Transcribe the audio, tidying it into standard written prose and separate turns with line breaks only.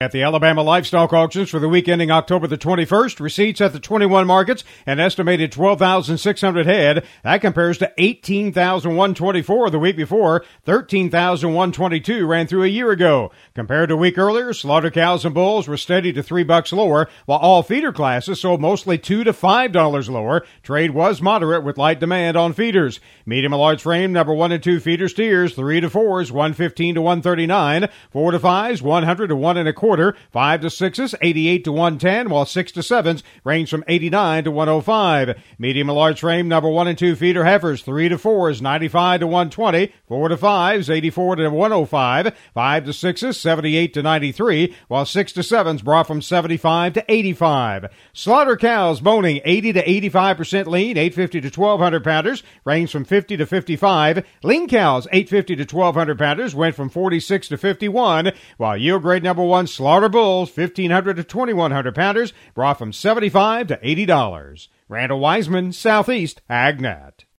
At the Alabama Livestock Auctions for the week ending October the 21st, receipts at the 21 markets, an estimated 12,600 head. That compares to 18,124 the week before. 13,122 ran through a year ago. Compared to a week earlier, slaughter cows and bulls were steady to $3 lower, while all feeder classes sold mostly $2 to $5 lower. Trade was moderate with light demand on feeders. Medium and large frame number 1 and 2 feeder steers, 3 to 4s, 115 to 139, 4 to 5s, 100 to 1 1/4. 5 to 6s, 88 to 110, while 6 to 7s range from 89 to 105. Medium and large frame number 1 and 2 feeder heifers, 3 to 4s, 95 to 120, 4 to 5s, 84 to 105, 5 to 6s, 78 to 93, while 6 to 7s brought from 75 to 85. Slaughter cows boning 80 to 85% lean, 850 to 1,200 pounders, range from 50 to 55. Lean cows, 850 to 1,200 pounders, went from 46 to 51, while yield grade number 1 slaughter bulls, 1,500 to 2,100 pounders, brought from $75 to $80. Randall Wiseman, Southeast AgNet.